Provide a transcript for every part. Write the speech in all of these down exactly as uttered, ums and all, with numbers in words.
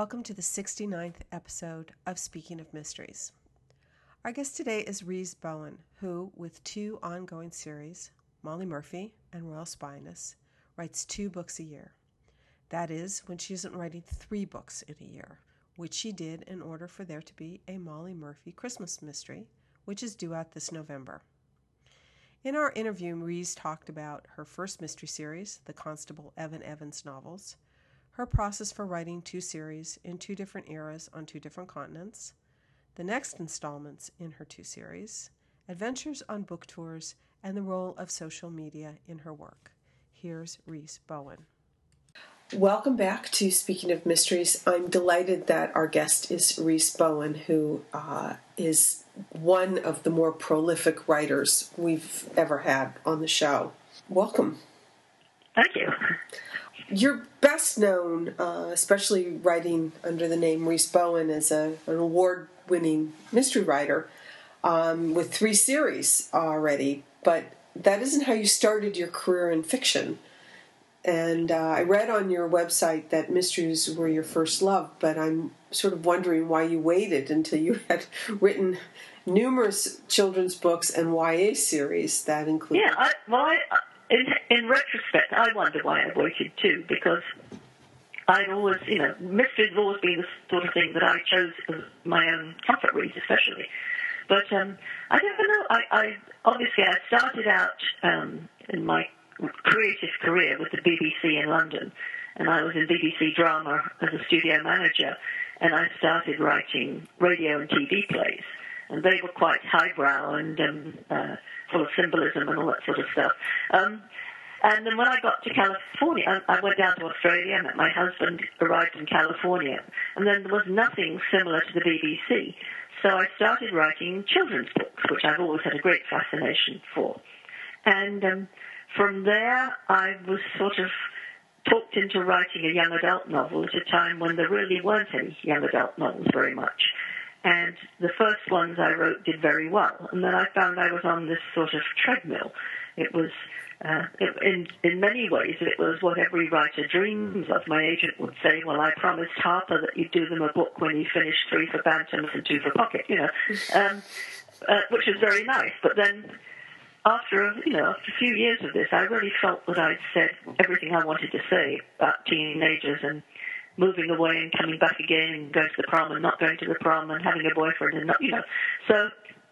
Welcome to the sixty-ninth episode of Speaking of Mysteries. Our guest today is Rhys Bowen, who, with two ongoing series, Molly Murphy and Royal Spyness, writes two books a year. That is, when she isn't writing three books in a year, which she did in order for there to be a Molly Murphy Christmas mystery, which is due out this November. In our interview, Rhys talked about her first mystery series, the Constable Evan Evans novels, her process for writing two series in two different eras on two different continents, the next installments in her two series, adventures on book tours, and the role of social media in her work. Here's Rhys Bowen. Welcome back to Speaking of Mysteries. I'm delighted that our guest is Rhys Bowen, who uh, is one of the more prolific writers we've ever had on the show. Welcome. Thank you. You're best known, uh, especially writing under the name Rhys Bowen, as a, an award-winning mystery writer um, with three series already. But that isn't how you started your career in fiction. And uh, I read on your website that mysteries were your first love, but I'm sort of wondering why you waited until you had written numerous children's books and Y A series that include... Yeah, I, well, I... In, in retrospect, I wonder why I waited too, because I'd always, you know, mystery has always been the sort of thing that I chose as my own comfort read, especially. But um, I don't know. I, I obviously I started out um, in my creative career with the B B C in London, and I was in B B C drama as a studio manager, and I started writing radio and T V plays. And they were quite highbrow and um, uh, full of symbolism and all that sort of stuff. Um, and then when I got to California, I, I went down to Australia, met my husband, arrived in California, and then there was nothing similar to the B B C. So I started writing children's books, which I've always had a great fascination for. And um, from there, I was sort of talked into writing a young adult novel at a time when there really weren't any young adult novels very much. And the first ones I wrote did very well. And then I found I was on this sort of treadmill. It was, uh, it, in, in many ways, it was what every writer dreams of. My agent would say, well, I promised Harper that you'd do them a book when you finished three for Bantams and two for Pocket, you know, um, uh, which was very nice. But then after, a, you know, after a few years of this, I really felt that I'd said everything I wanted to say about teenagers and moving away and coming back again and going to the prom and not going to the prom and having a boyfriend and not, you know. So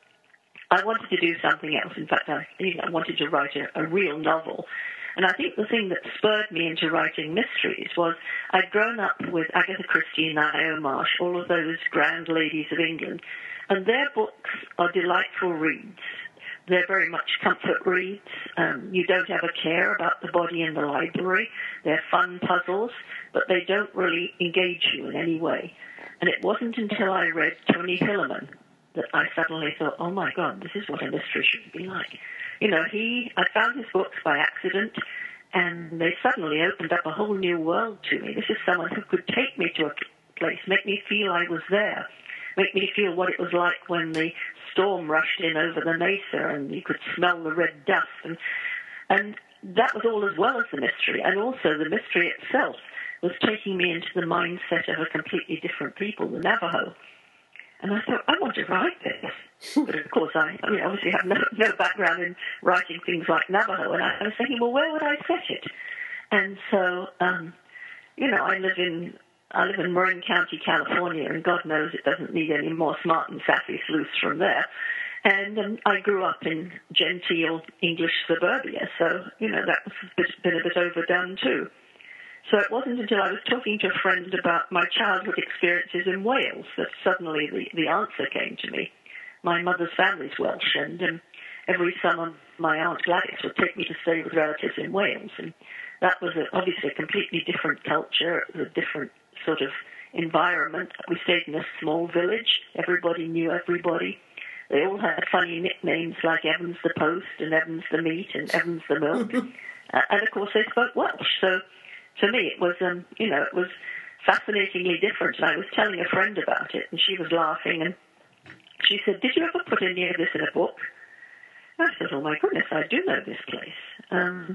I wanted to do something else. In fact, I, you know, I wanted to write a, a real novel. And I think the thing that spurred me into writing mysteries was I'd grown up with Agatha Christie and Naomi Marsh, all of those grand ladies of England, and their books are delightful reads. They're very much comfort reads. Um, you don't ever care about the body in the library. They're fun puzzles, but they don't really engage you in any way. And it wasn't until I read Tony Hillerman that I suddenly thought, oh my God, this is what a mystery should be like. You know, he, I found his books by accident, and they suddenly opened up a whole new world to me. This is someone who could take me to a place, make me feel I was there, make me feel what it was like when the storm rushed in over the mesa and you could smell the red dust. And, and that was all as well as the mystery. And also the mystery itself was taking me into the mindset of a completely different people, the Navajo. And I thought, I want to write this. But of course, I, I mean, obviously have no, no background in writing things like Navajo. And I, I was thinking, well, where would I set it? And so, um, you know, I live in I live in Marin County, California, and God knows it doesn't need any more smart and sassy sleuths from there. And um, I grew up in genteel English suburbia, so, you know, that was a bit, been a bit overdone too. So it wasn't until I was talking to a friend about my childhood experiences in Wales that suddenly the, the answer came to me. My mother's family's Welsh, and um, every summer my Aunt Gladys would take me to stay with relatives in Wales, and that was a, obviously a completely different culture. It was a different sort of environment. We stayed in a small village. Everybody knew everybody. They all had funny nicknames like Evans the Post and Evans the Meat and Evans the Milk. uh, and, of course, they spoke Welsh. So, to me, it was, um, you know, it was fascinatingly different. And I was telling a friend about it, and she was laughing. And she said, did you ever put any of this in a book? I said, oh, my goodness, I do know this place. Um,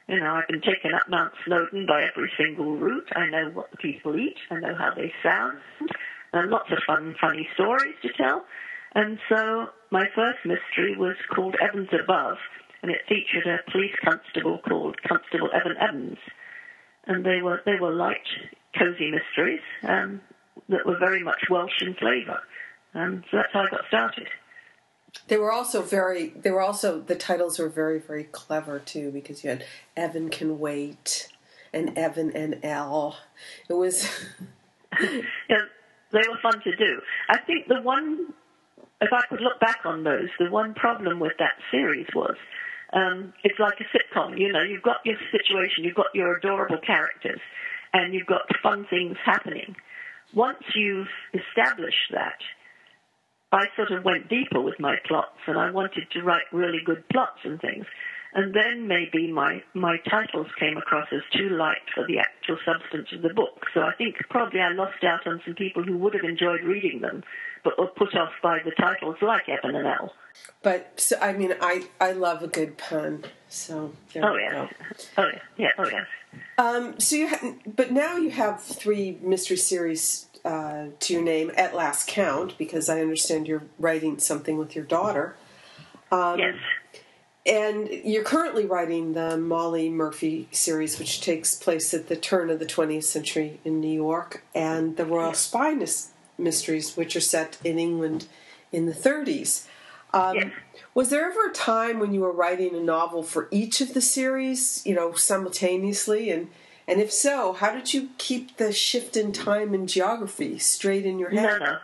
You know, I've been taken up Mount Snowdon by every single route. I know what the people eat. I know how they sound. And lots of fun, funny stories to tell. And so my first mystery was called Evans Above, and it featured a police constable called Constable Evan Evans. And they were they were light, cosy mysteries um, that were very much Welsh in flavour. And so that's how I got started. They were also very, they were also, the titles were very, very clever too, because you had Evan Can Wait and Evan and Elle. It was... yeah, they were fun to do. I think the one, if I could look back on those, the one problem with that series was, um, it's like a sitcom, you know, you've got your situation, you've got your adorable characters, and you've got fun things happening. Once you've established that, I sort of went deeper with my plots, and I wanted to write really good plots and things. And then maybe my, my titles came across as too light for the actual substance of the book. So I think probably I lost out on some people who would have enjoyed reading them, but were put off by the titles like Evan and Elle. But, so, I mean, I, I love a good pun, so there oh, we yeah. go. Oh, yeah. Yeah, oh, yes. Um, so you ha- but now you have three mystery series uh, to your name at last count, because I understand you're writing something with your daughter. Um, yes. And you're currently writing the Molly Murphy series, which takes place at the turn of the twentieth century in New York, and the Royal Spy Mysteries, which are set in England in the thirties. Um, yes. Was there ever a time when you were writing a novel for each of the series, you know, simultaneously? And, and if so, how did you keep the shift in time and geography straight in your head? No, no.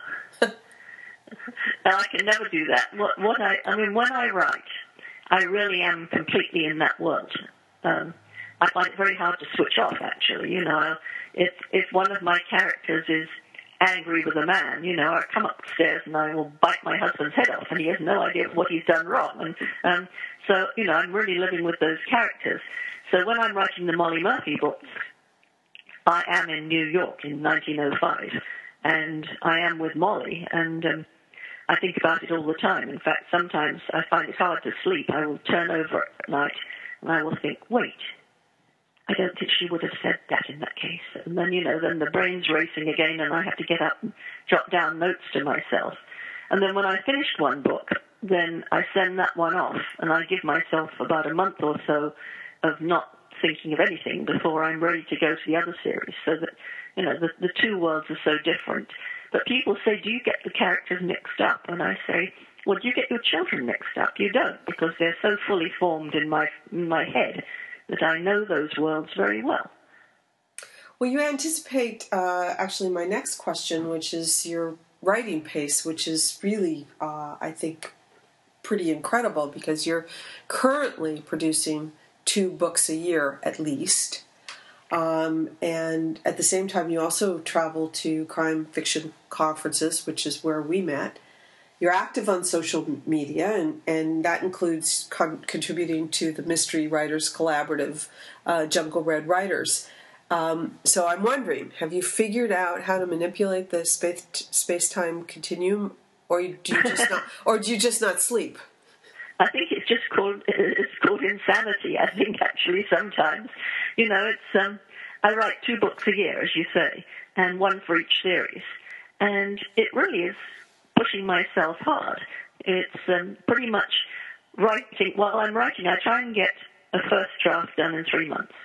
no, I can never do that. What, what I, I mean, when I write, I really am completely in that world. Um, I find it very hard to switch off, actually. You know, if if one of my characters is angry with a man, you know, I come upstairs and I will bite my husband's head off, and he has no idea what he's done wrong. And um, so, you know, I'm really living with those characters. So when I'm writing the Molly Murphy books, I am in New York in nineteen oh five, and I am with Molly, and um, I think about it all the time. In fact, sometimes I find it hard to sleep. I will turn over at night and I will think, wait, I don't think she would have said that in that case. And then, you know, then the brain's racing again and I have to get up and jot down notes to myself. And then when I finished one book, then I send that one off and I give myself about a month or so of not thinking of anything before I'm ready to go to the other series. So that, you know, the, the two worlds are so different. But people say, do you get the characters mixed up? And I say, well, do you get your children mixed up? You don't, because they're so fully formed in my in my head that I know those worlds very well. Well, you anticipate, uh, actually, my next question, which is your writing pace, which is really, uh, I think, pretty incredible, because you're currently producing two books a year, at least. Um, and at the same time, you also travel to crime fiction conferences, which is where we met. You're active on social media, and, and that includes con- contributing to the Mystery Writers Collaborative, uh, Jungle Red Writers. Um, so I'm wondering, have you figured out how to manipulate the space space-time continuum, or do you just not, or do you just not sleep? I think it's just called it's called insanity. I think actually sometimes, you know, it's um, I write two books a year, as you say, and one for each series, and it really is pushing myself hard. It's um, pretty much writing. While I'm writing, I try and get a first draft done in three months.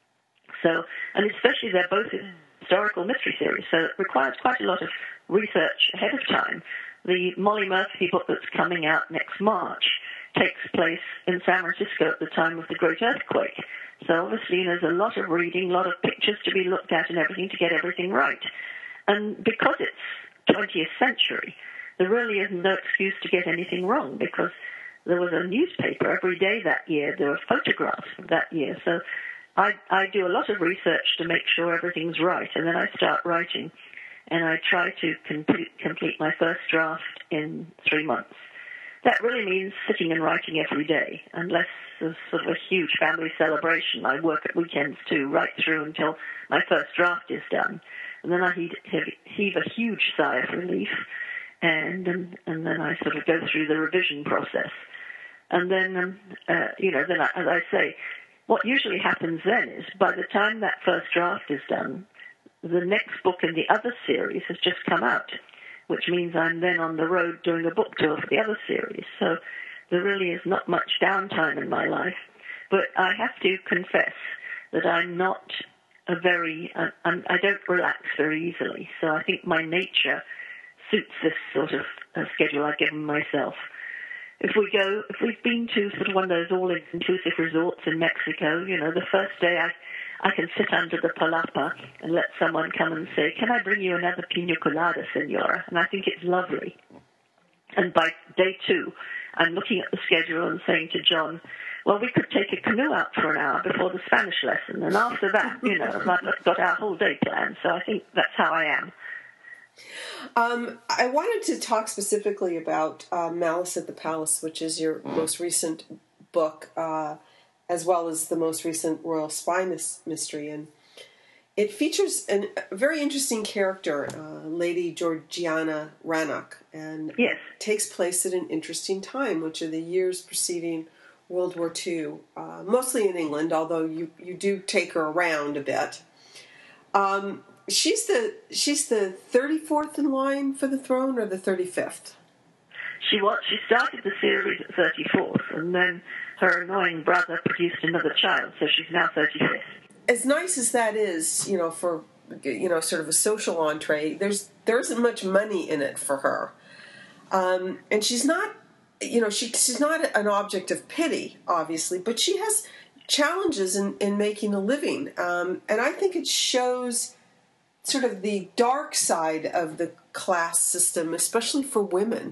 So, and especially they're both historical mystery series, so it requires quite a lot of research ahead of time. The Molly Murphy book that's coming out next March takes place in San Francisco at the time of the Great Earthquake. So obviously there's a lot of reading, a lot of pictures to be looked at and everything to get everything right. And because it's twentieth century, there really is no excuse to get anything wrong, because there was a newspaper every day that year. There were photographs of that year. So I, I do a lot of research to make sure everything's right, and then I start writing. And I try to complete, complete my first draft in three months. That really means sitting and writing every day, unless there's sort of a huge family celebration. I work at weekends too, right through until my first draft is done. And then I heave, heave a huge sigh of relief, and, and and then I sort of go through the revision process. And then, um, uh, you know, then I, as I say, what usually happens then is by the time that first draft is done, the next book in the other series has just come out, which means I'm then on the road doing a book tour for the other series. So there really is not much downtime in my life. But I have to confess that I'm not a very, uh, I'm, I don't relax very easily. So I think my nature suits this sort of uh, schedule I've given myself. If we go, if we've been to sort of one of those all-inclusive resorts in Mexico, you know, the first day I, I can sit under the palapa and let someone come and say, "Can I bring you another pina colada, senora?" And I think it's lovely. And by day two, I'm looking at the schedule and saying to John, well, we could take a canoe out for an hour before the Spanish lesson. And after that, you know, I've got our whole day planned. So I think that's how I am. Um, I wanted to talk specifically about uh, Malice at the Palace, which is your most recent book, uh, as well as the most recent Royal Spy mis- mystery. And it features an, a very interesting character, uh, Lady Georgiana Rannoch, and yes. takes place at an interesting time, which are the years preceding World War Two, uh, mostly in England, although you, you do take her around a bit. Um, she's the she's the thirty-fourth in line for the throne, or the thirty-fifth? She was. She started the series at thirty-fourth, and then her annoying brother produced another child, so she's now thirty-fifth. As nice as that is, you know, for you know, sort of a social entree, there's there isn't much money in it for her, um, and she's not. You know, she, she's not an object of pity, obviously, but she has challenges in, in making a living. Um, and I think it shows sort of the dark side of the class system, especially for women.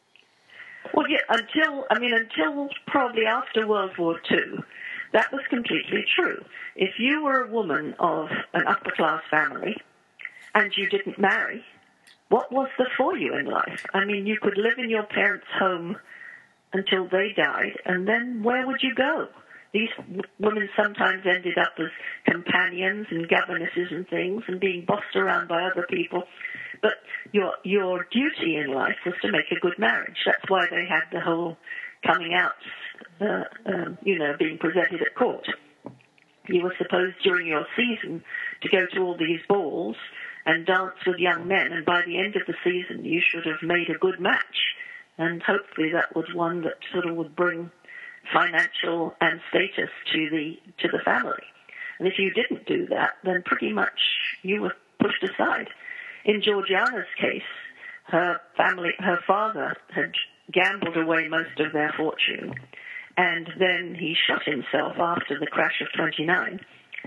Well, yeah, until, I mean, until probably after World War Two, that was completely true. If you were a woman of an upper-class family and you didn't marry, what was there for you in life? I mean, you could live in your parents' home until they died, and then where would you go? These w- women sometimes ended up as companions and governesses and things and being bossed around by other people. But your your duty in life was to make a good marriage. That's why they had the whole coming out, uh, um, you know, being presented at court. You were supposed during your season to go to all these balls and dance with young men, and by the end of the season you should have made a good match. And hopefully that was one that sort of would bring financial and status to the to the family. And if you didn't do that, then pretty much you were pushed aside. In Georgiana's case, her family, her father had gambled away most of their fortune, and then he shot himself after the crash of twenty-nine.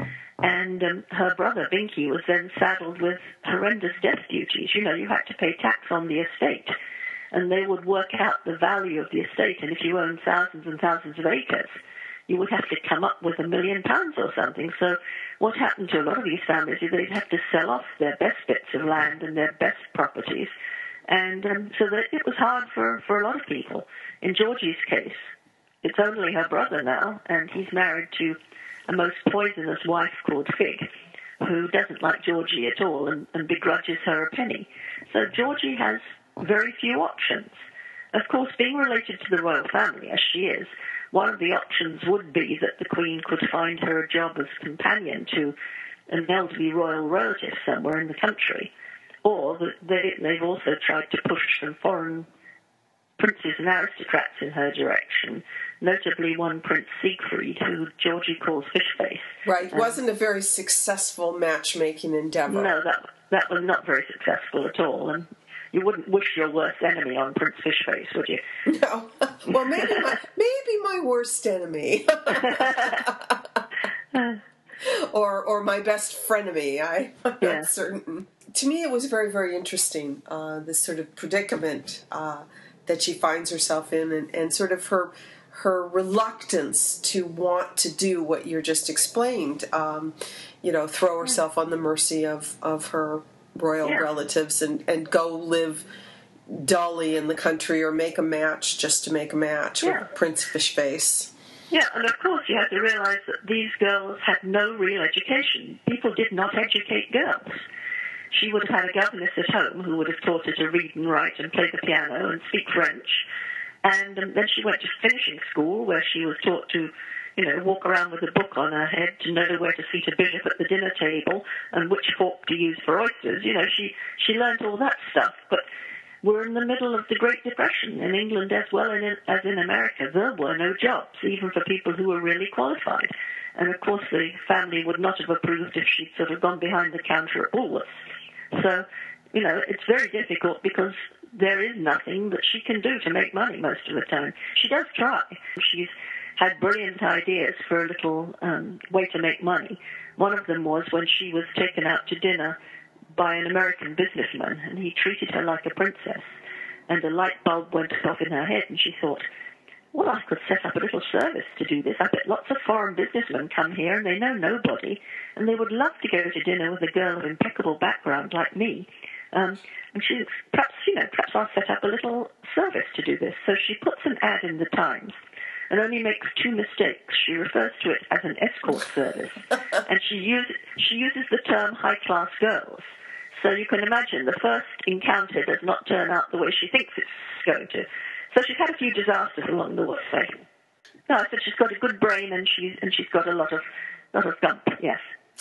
And um, her brother, Binky, was then saddled with horrendous death duties. You know, you had to pay tax on the estate, and they would work out the value of the estate. And if you owned thousands and thousands of acres, you would have to come up with a million pounds or something. So what happened to a lot of these families is they'd have to sell off their best bits of land and their best properties. And um, so that it was hard for, for a lot of people. In Georgie's case, it's only her brother now, and he's married to a most poisonous wife called Fig, who doesn't like Georgie at all and, and begrudges her a penny. So Georgie has very few options. Of course, being related to the royal family, as she is, one of the options would be that the Queen could find her a job as companion to an elderly royal relative somewhere in the country. Or that they, they've also tried to push some foreign princes and aristocrats in her direction, notably one Prince Siegfried, who Georgie calls Fishface. Right, um, wasn't a very successful matchmaking endeavor. No, that that was not very successful at all, and you wouldn't wish your worst enemy on Prince Fishface, would you? No. Well, maybe my, maybe my worst enemy. or or my best frenemy. I, I'm yeah. not certain. To me, it was very, very interesting, uh, this sort of predicament uh, that she finds herself in, and, and sort of her her reluctance to want to do what you just explained, um, you know, throw herself on the mercy of, of her royal yeah. relatives and, and go live dully in the country or make a match just to make a match yeah. with Prince Fishface. Yeah, and of course you have to realize that these girls had no real education. People did not educate girls. She would have had a governess at home who would have taught her to read and write and play the piano and speak French. And um, then she went to finishing school, where she was taught to you know, walk around with a book on her head to know where to seat a bishop at the dinner table and which fork to use for oysters. You know, she, she learned all that stuff. But we're in the middle of the Great Depression in England as well as in America. There were no jobs, even for people who were really qualified. And, of course, the family would not have approved if she'd sort of gone behind the counter at Woolworths. So, you know, it's very difficult because there is nothing that she can do to make money most of the time. She does try. She's had brilliant ideas for a little um, way to make money. One of them was when she was taken out to dinner by an American businessman, and he treated her like a princess. And a light bulb went off in her head, and she thought, well, I could set up a little service to do this. I bet lots of foreign businessmen come here, and they know nobody, and they would love to go to dinner with a girl of impeccable background like me. Um, and she, perhaps, you know, perhaps I'll set up a little service to do this. So she puts an ad in the Times and only makes two mistakes. She refers to it as an escort service, and she, use, she uses the term high-class girls. So you can imagine the first encounter does not turn out the way she thinks it's going to. So she's had a few disasters along the way. No, I said she's got a good brain and she's and she's got a lot of lot of gump. Yes.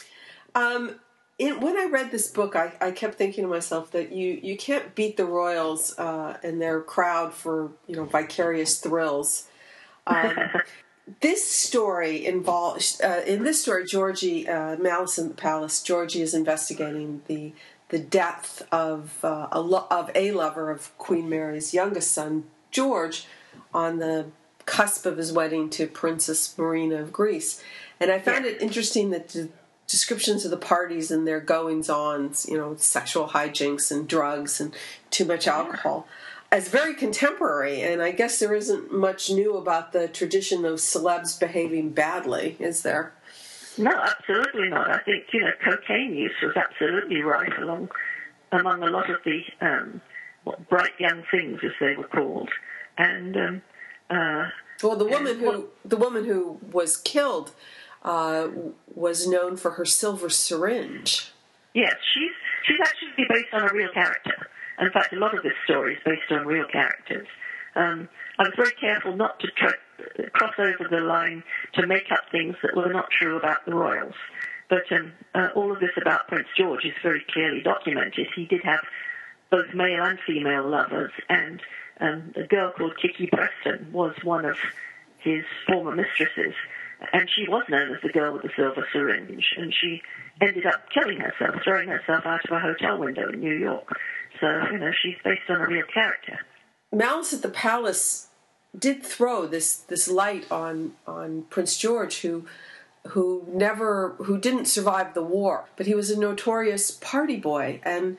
Um. In, when I read this book, I, I kept thinking to myself that you, you can't beat the royals uh, and their crowd for, you know, vicarious thrills. Um, this story involves uh, in this story, Georgie uh, Malice in the Palace. Georgie is investigating the the death of uh, a lo- of a lover of Queen Mary's youngest son, George, on the cusp of his wedding to Princess Marina of Greece. And I found yeah. it interesting that the descriptions of the parties and their goings-ons, you know, sexual hijinks and drugs and too much alcohol, as very contemporary. And I guess there isn't much new about the tradition of celebs behaving badly, is there? No, absolutely not. I think, you know, cocaine use was absolutely rife along among a lot of the um, what, bright young things, as they were called. And um, uh, well, the woman and, who well, the woman who was killed uh, was known for her silver syringe. Yes, she's she's actually based on a real character. In fact, a lot of this story is based on real characters. Um, I was very careful not to try, cross over the line to make up things that were not true about the royals. But um, uh, all of this about Prince George is very clearly documented. He did have both male and female lovers, and um, a girl called Kiki Preston was one of his former mistresses. And she was known as the girl with the silver syringe, and she ended up killing herself, throwing herself out of a hotel window in New York. So, you know, she's based on a real character. Malice at the Palace did throw this, this light on on Prince George, who who never who didn't survive the war, but he was a notorious party boy, and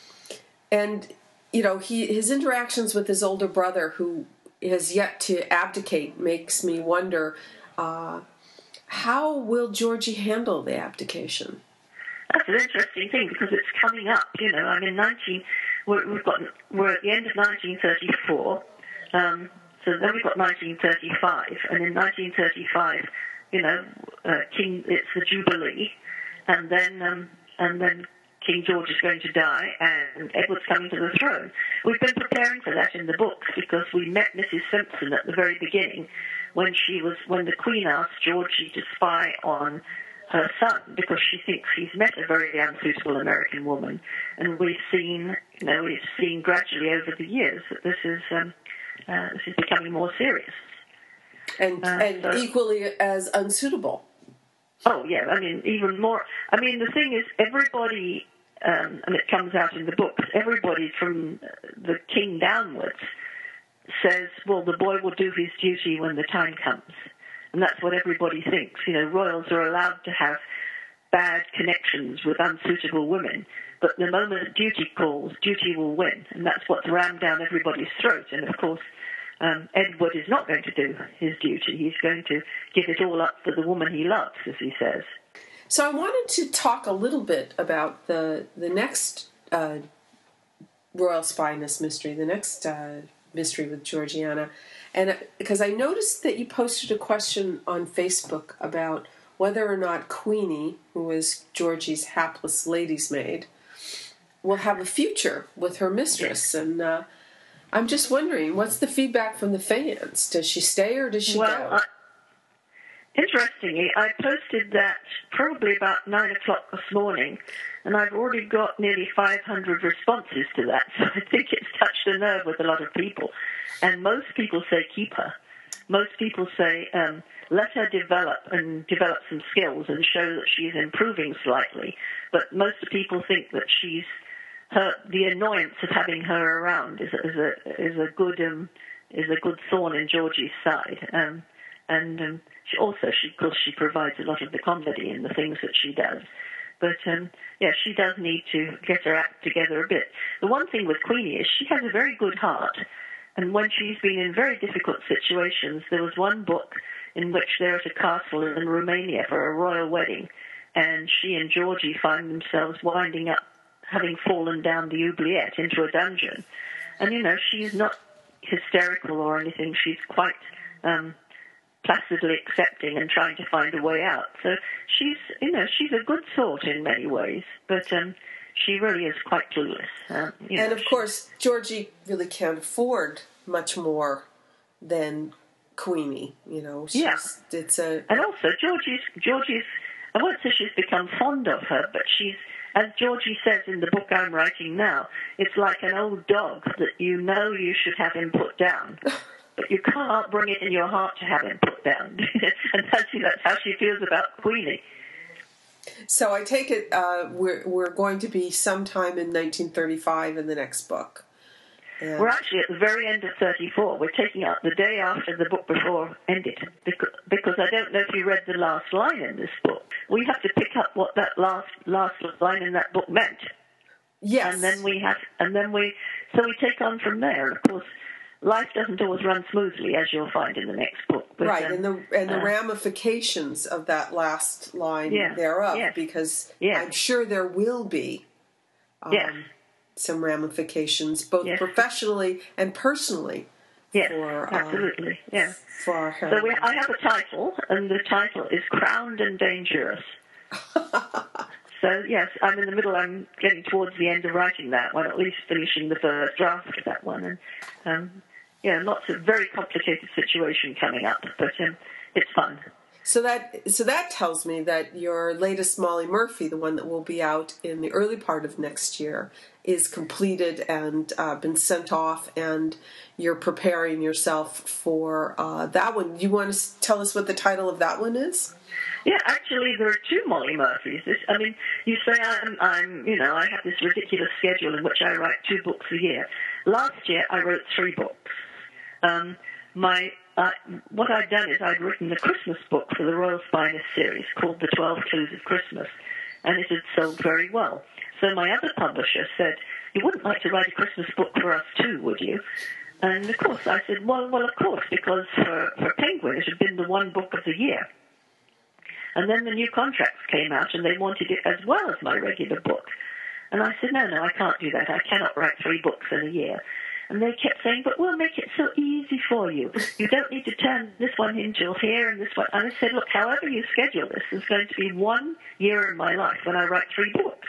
and you know he his interactions with his older brother, who has yet to abdicate, makes me wonder. Uh, how will Georgie handle the abdication? That's an interesting thing because it's coming up. You know, I mean, nineteen. We're, we've got we're at the end of nineteen thirty-four. Um, so then we've got nineteen thirty-five, and in nineteen thirty-five, you know, uh, King it's the Jubilee, and then um, and then King George is going to die, and Edward's coming to the throne. We've been preparing for that in the books because we met Missus Simpson at the very beginning, when she was when the Queen asked Georgie to spy on her son because she thinks he's met a very unsuitable American woman, and we've seen, you know, we've seen gradually over the years that this is um, uh, this is becoming more serious and uh, and so, equally as unsuitable. Oh yeah, I mean even more. I mean the thing is, everybody, um, and it comes out in the books. Everybody from the king downwards says, well, the boy will do his duty when the time comes. And that's what everybody thinks. You know, royals are allowed to have bad connections with unsuitable women, but the moment duty calls, duty will win. And that's what's rammed down everybody's throat. And, of course, um, Edward is not going to do his duty. He's going to give it all up for the woman he loves, as he says. So I wanted to talk a little bit about the, the next uh, Royal Spyness mystery, the next uh mystery with Georgiana, and because I noticed that you posted a question on Facebook about whether or not Queenie, who is Georgie's hapless lady's maid, will have a future with her mistress. And uh, I'm just wondering, what's the feedback from the fans? Does she stay or does she well, go? I, interestingly, I posted that probably about nine o'clock this morning, and I've already got nearly five hundred responses to that, so I think it's touched a nerve with a lot of people. And most people say keep her. Most people say um, let her develop and develop some skills and show that she's improving slightly. But most people think that she's her the annoyance of having her around is, is a is a good um, is a good thorn in Georgie's side. Um, and um, she also, she, of course, she provides a lot of the comedy in the things that she does. But, um, yeah, she does need to get her act together a bit. The one thing with Queenie is she has a very good heart. And when she's been in very difficult situations, there was one book in which they're at a castle in Romania for a royal wedding, and she and Georgie find themselves winding up, having fallen down the oubliette into a dungeon. And, you know, she's not hysterical or anything. She's quite um, placidly accepting and trying to find a way out. So she's, you know, she's a good sort in many ways, but um, she really is quite clueless. Um, you know, and, of course, Georgie really can't afford much more than Queenie, you know. She's, yeah. It's a... And also, Georgie's, Georgie's, I won't say she's become fond of her, but she's, as Georgie says in the book I'm writing now, it's like an old dog that you know you should have him put down, but you can't bring it in your heart to have him put down. And that's, that's how she feels about Queenie. So I take it uh, we're we're going to be sometime in nineteen thirty-five in the next book. And we're actually at the very end of thirty-four. We're taking out the day after the book before ended, because, because I don't know if you read the last line in this book. We have to pick up what that last last line in that book meant. Yes. And then we have, and then we, so we take on from there. And of course, life doesn't always run smoothly, as you'll find in the next book. But, right, um, and the and the uh, ramifications of that last line yeah, thereof, yes, because yes. I'm sure there will be um, yes. some ramifications, both yes. professionally and personally. Yes, for, absolutely, um, yeah. For our so we, I have a title, and the title is Crowned and Dangerous. So, yes, I'm in the middle. I'm getting towards the end of writing that one, at least finishing the first draft of that one. And, um, yeah, lots of very complicated situation coming up, but um, it's fun. So that so that tells me that your latest Molly Murphy, the one that will be out in the early part of next year, is completed and uh, been sent off, and you're preparing yourself for uh, that one. You want to tell us what the title of that one is? Yeah, actually, there are two Molly Murphys. This, I mean, you say I'm, I'm, you know, I have this ridiculous schedule in which I write two books a year. Last year, I wrote three books. Um, my uh, what I'd done is I'd written a Christmas book for the Royal Spinus series called The Twelve Clues of Christmas, and it had sold very well. So my other publisher said, "You wouldn't like to write a Christmas book for us too, would you?" And of course, I said, "Well, well, of course, because for, for Penguin, it had been the one book of the year." And then the new contracts came out, and they wanted it as well as my regular book. And I said, no, no, I can't do that. I cannot write three books in a year. And they kept saying, but we'll make it so easy for you. You don't need to turn this one into here and this one. And I said, look, however you schedule this, there's going to be one year in my life when I write three books.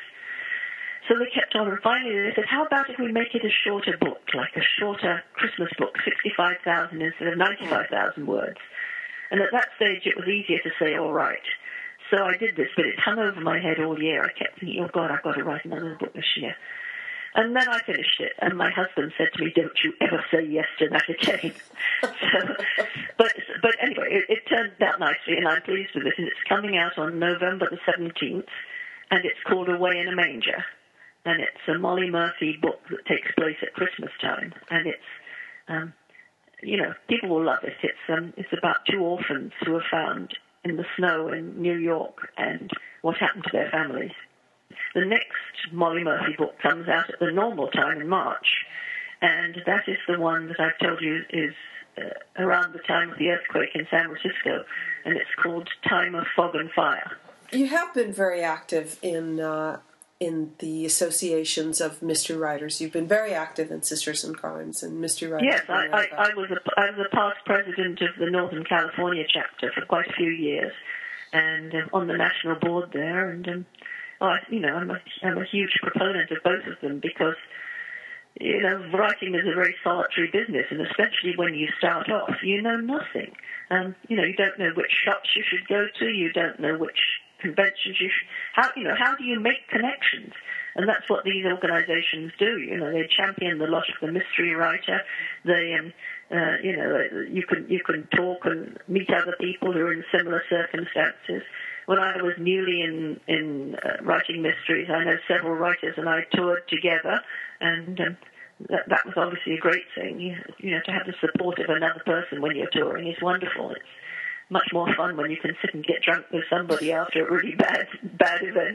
So they kept on, and finally they said, how about if we make it a shorter book, like a shorter Christmas book, sixty-five thousand instead of ninety-five thousand words. And at that stage, it was easier to say, all right. So I did this, but it hung over my head all year. I kept thinking, oh, God, I've got to write another book this year. And then I finished it, and my husband said to me, don't you ever say yes to that again. so, but but anyway, it, it turned out nicely, and I'm pleased with it. And it's coming out on November the seventeenth, and it's called Away in a Manger. And it's a Molly Murphy book that takes place at Christmas time. And it's... Um, You know, people will love it. It's um, it's about two orphans who are found in the snow in New York and what happened to their families. The next Molly Murphy book comes out at the normal time in March, and that is the one that I've told you is uh, around the time of the earthquake in San Francisco, and it's called Time of Fog and Fire. You have been very active in... Uh in the associations of mystery writers. You've been very active in Sisters in Crimes and Mystery Writers. Yes, I, I, I was a, I was a past president of the Northern California chapter for quite a few years, and um, on the national board there. And um, oh, I, you know, I'm a, I'm a huge proponent of both of them because you know, writing is a very solitary business, and especially when you start off, you know nothing. Um, you know, you don't know which shops you should go to. You don't know which conventions you should. How you know? How do you make connections? And that's what these organisations do. You know, they champion the lot of the mystery writer. They, um, uh, you know, you can you can talk and meet other people who are in similar circumstances. When I was newly in in uh, writing mysteries, I know several writers, and I toured together, and um, that, that was obviously a great thing. You, you know, to have the support of another person when you're touring is wonderful. It's much more fun when you can sit and get drunk with somebody after a really bad bad event.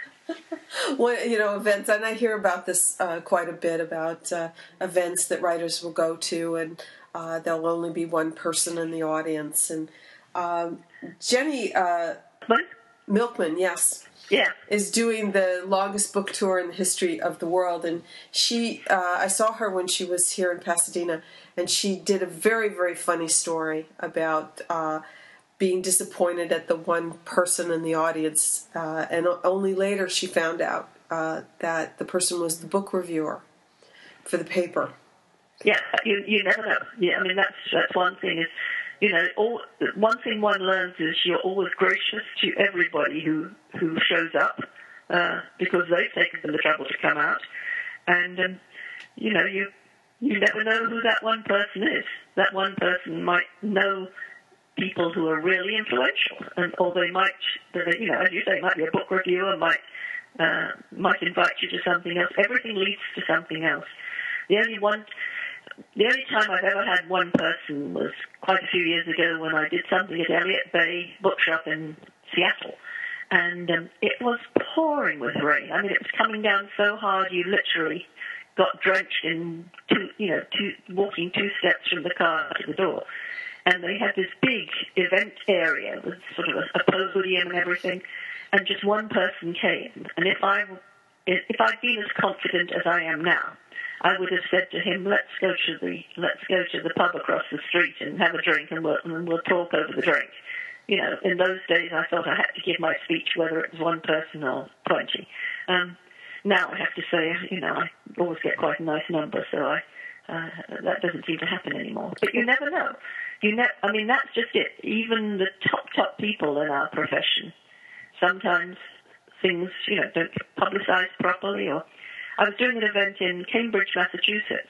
Well, you know, events, and I hear about this uh, quite a bit, about uh, events that writers will go to, and uh, there'll only be one person in the audience. And um, Jenny uh, Milkman, yes, yeah, is doing the longest book tour in the history of the world. And she, uh, I saw her when she was here in Pasadena, and she did a very, very funny story about Uh, being disappointed at the one person in the audience, uh, and only later she found out uh, that the person was the book reviewer for the paper. Yeah, you you never know. Yeah, I mean that's that's one thing is, you know, all one thing one learns is you're always gracious to everybody who who shows up uh, because they've taken the trouble to come out, and um, you know you you never know who that one person is. That one person might know people who are really influential, and or they might, you know, as you say, might be a book reviewer, might uh, might invite you to something else. Everything leads to something else. The only one, the only time I've ever had one person was quite a few years ago when I did something at Elliott Bay Bookshop in Seattle, and um, it was pouring with rain. I mean, it was coming down so hard you literally got drenched in two, you know, two walking two steps from the car to the door. And they had this big event area with sort of a, a podium and everything, and just one person came. And if I, if I'd been as confident as I am now, I would have said to him, "Let's go to the let's go to the pub across the street and have a drink, and we'll, and we'll talk over the drink." You know, in those days, I thought I had to give my speech whether it was one person or twenty. Um, now I have to say, you know, I always get quite a nice number, so I uh, that doesn't seem to happen anymore. But you never know. You know, I mean, that's just it. Even the top, top people in our profession, sometimes things, you know, don't get publicized properly. Or I was doing an event in Cambridge, Massachusetts,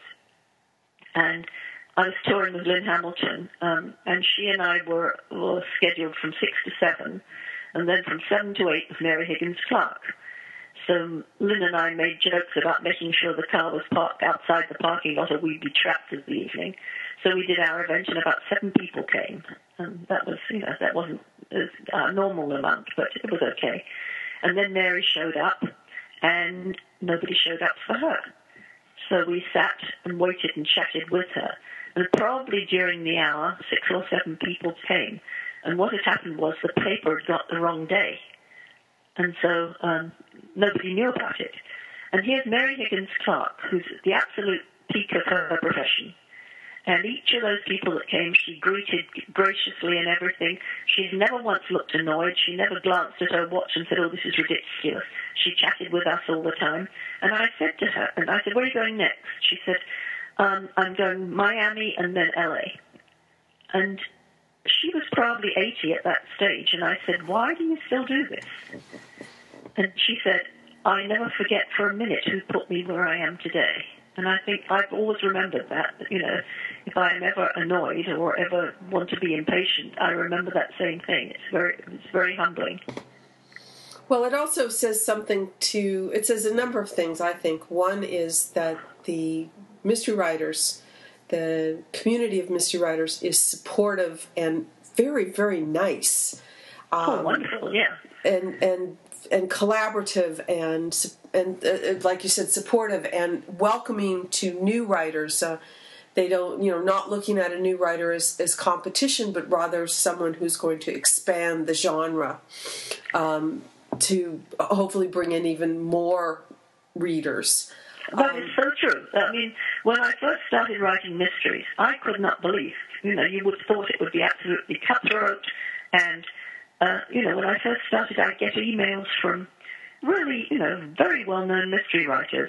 and I was touring with Lynn Hamilton, um, and she and I were, were scheduled from six to seven, and then from seven to eight was Mary Higgins Clark. So Lynn and I made jokes about making sure the car was parked outside the parking lot or we'd be trapped in the evening. So we did our event and about seven people came. And that was, you know, that wasn't a normal amount, but it was okay. And then Mary showed up and nobody showed up for her. So we sat and waited and chatted with her. And probably during the hour, six or seven people came. And what had happened was the paper had got the wrong day. And so um, nobody knew about it. And here's Mary Higgins Clark, who's at the absolute peak of her profession. And each of those people that came, she greeted graciously and everything. She's never once looked annoyed. She never glanced at her watch and said, "Oh, this is ridiculous." She chatted with us all the time. And I said to her, and I said, "Where are you going next?" She said, um, "I'm going Miami and then L A" And she was probably eighty at that stage. And I said, "Why do you still do this?" And she said, "I never forget for a minute who put me where I am today." And I think I've always remembered that, that, you know, if I am ever annoyed or ever want to be impatient, I remember that same thing. It's very, it's very humbling. Well, it also says something to, it says a number of things, I think. One is that the mystery writers, the community of mystery writers is supportive and very, very nice. Um, oh, wonderful, yeah. And, and, and collaborative and and uh, like you said, supportive and welcoming to new writers. Uh, they don't, you know, not looking at a new writer as, as competition, but rather someone who's going to expand the genre um, to hopefully bring in even more readers. That um, is so true. I mean, when I first started writing mysteries, I could not believe, you know, you would have thought it would be absolutely cutthroat. And, uh, you know, when I first started, I'd get emails from really, you know, very well-known mystery writers,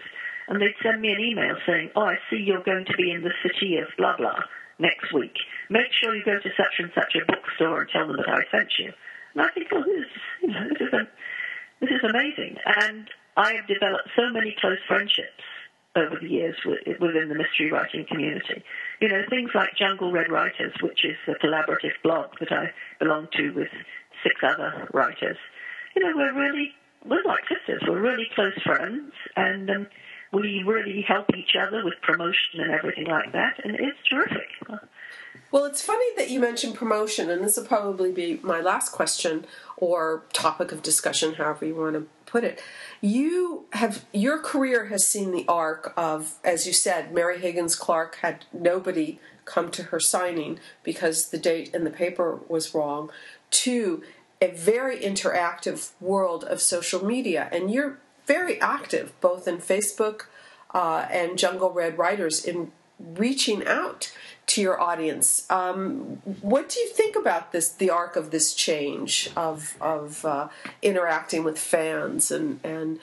and they'd send me an email saying, oh, I see you're going to be in the city of blah, blah next week. Make sure you go to such and such a bookstore and tell them that I sent you. And I think, oh, this is, you know, this is, a, this is amazing. And I have developed so many close friendships over the years within the mystery writing community. You know, things like Jungle Red Writers, which is a collaborative blog that I belong to with six other writers. You know, we're really, we're like sisters. We're really close friends, and um, we really help each other with promotion and everything like that, and it's terrific. Well, it's funny that you mentioned promotion, and this will probably be my last question or topic of discussion, however you want to put it. You have, your career has seen the arc of, as you said, Mary Higgins Clark had nobody come to her signing because the date in the paper was wrong, to a very interactive world of social media. And you're very active, both in Facebook uh, and Jungle Red Writers, in reaching out to your audience. Um, what do you think about this, the arc of this change of of uh, interacting with fans, and and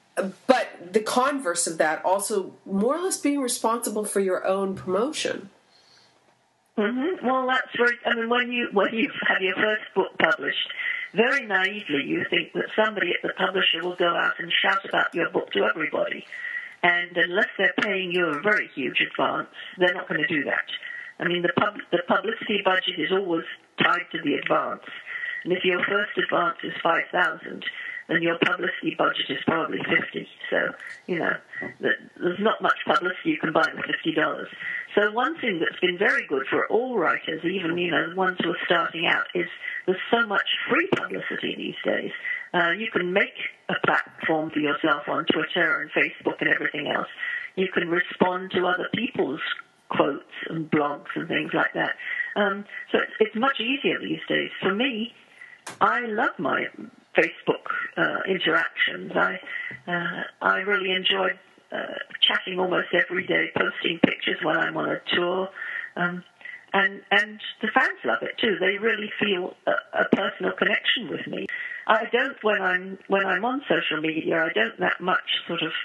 but the converse of that, also more or less being responsible for your own promotion? Mm-hmm. Well, that's very. I mean, when you when you have your first book published, very naively you think that somebody at the publisher will go out and shout about your book to everybody. And unless they're paying you a very huge advance, they're not going to do that. I mean, the, pub- the publicity budget is always tied to the advance. And if your first advance is five thousand dollars, then your publicity budget is probably fifty dollars. So, you know, there's not much publicity you can buy with fifty dollars. So one thing that's been very good for all writers, even, you know, the ones who are starting out, is there's so much free publicity these days. Uh, you can make a platform for yourself on Twitter and Facebook and everything else. You can respond to other people's quotes and blogs and things like that. Um, so it's, it's much easier these days. For me, I love my Facebook uh, interactions. I uh, I really enjoy uh, chatting almost every day, posting pictures when I'm on a tour. Um, And and the fans love it too. They really feel a, a personal connection with me. I don't when I'm when I'm on social media. I don't that much sort of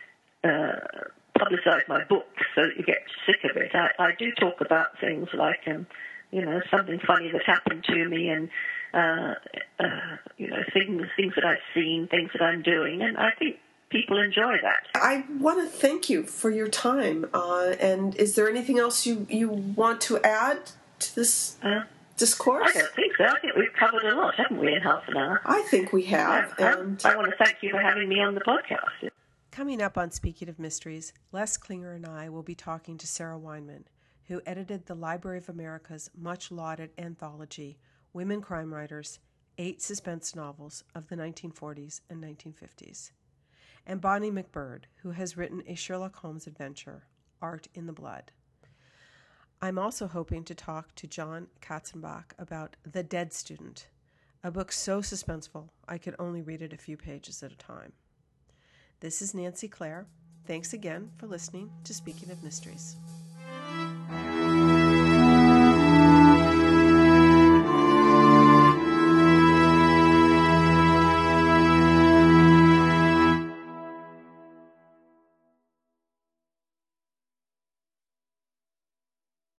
uh, publicize my book so that you get sick of it. I, I do talk about things like um, you know, something funny that happened to me, and uh, uh, you know, things things that I've seen, things that I'm doing, and I think people enjoy that. I want to thank you for your time. Uh, and is there anything else you, you want to add to this uh, discourse? I don't think so. I think we've covered a lot, haven't we, in half an hour? I think we have. Yeah, and I want to thank you for having me on the podcast. Coming up on Speaking of Mysteries, Les Klinger and I will be talking to Sarah Weinman, who edited the Library of America's much-lauded anthology, Women Crime Writers, Eight Suspense Novels of the nineteen forties and nineteen fifties. And Bonnie McBird, who has written a Sherlock Holmes adventure, Art in the Blood. I'm also hoping to talk to John Katzenbach about The Dead Student, a book so suspenseful I could only read it a few pages at a time. This is Nancy Clare. Thanks again for listening to Speaking of Mysteries.